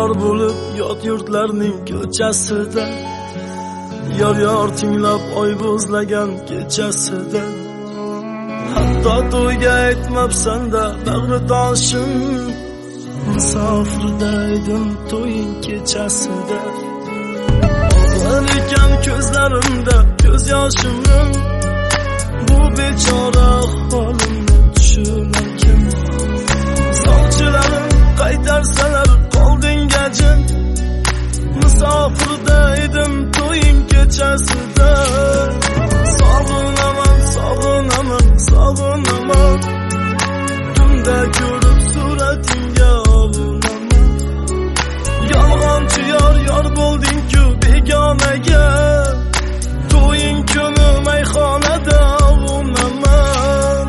yor bo'lib yot yurtlarning ko'chasida, yor tinglab oy bo'zlagan kechasida, hatto to'yga aytmabsan-da bag'ridoshim, musofirda edim to'ying kechasida. Og'ir ekan ko'zlarimda ko'z yoshimning, bu bechora holimni tushunarkim. Sovchilarim qaytarsalar qolding gajin, musofirda edim to'ying kechasida. Sog'inaman, tunda ko'rib suratingga obunaman. Yolg'onchi yor bo'lding-ku begonaga, to'ying kuni mayxonada obunaman.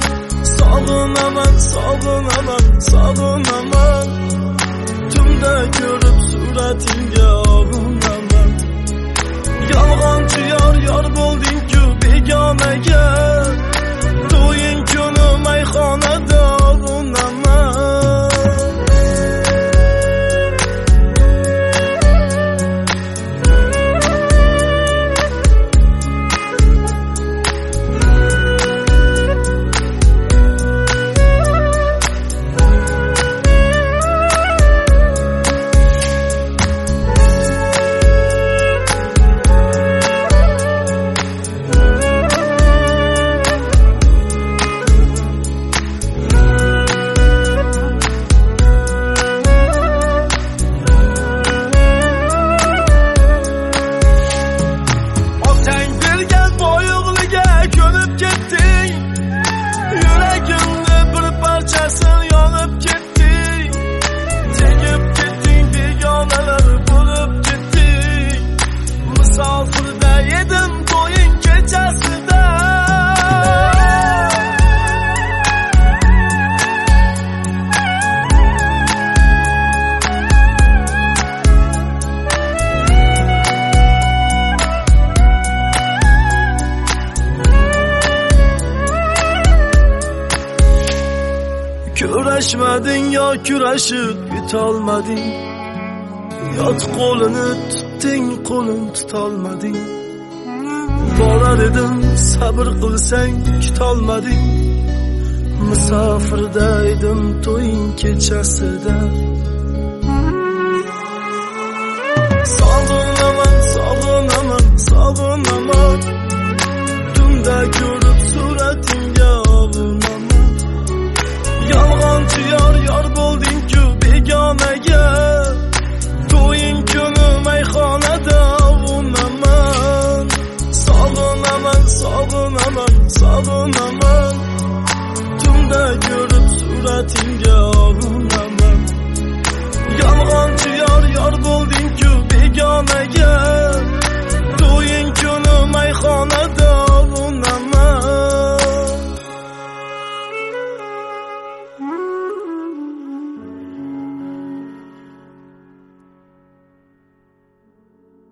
Sog'inaman, tunda ko'rib suratingga obunaman. Yolg'onchi yor bo'lding-ku begonaga, to'ying kuni mayxonada obunaman. Kurashmading yo kurashib yutolmading, yot qo'lini tutding qo'lim tutolmading. Borar edim sabr qilsang kutolmading, musofirda edim to'ying kechasida. Sog'inaman, tunda ko'rib suratingga obunaman. Yolg'onchi yor bo'lding-ku begonaga, to'ying kuni mayxonada obunaman. Sog'inaman, tunda ko'rib suratingga obunaman. Yolg'onchi yor bo'lding-ku begonaga,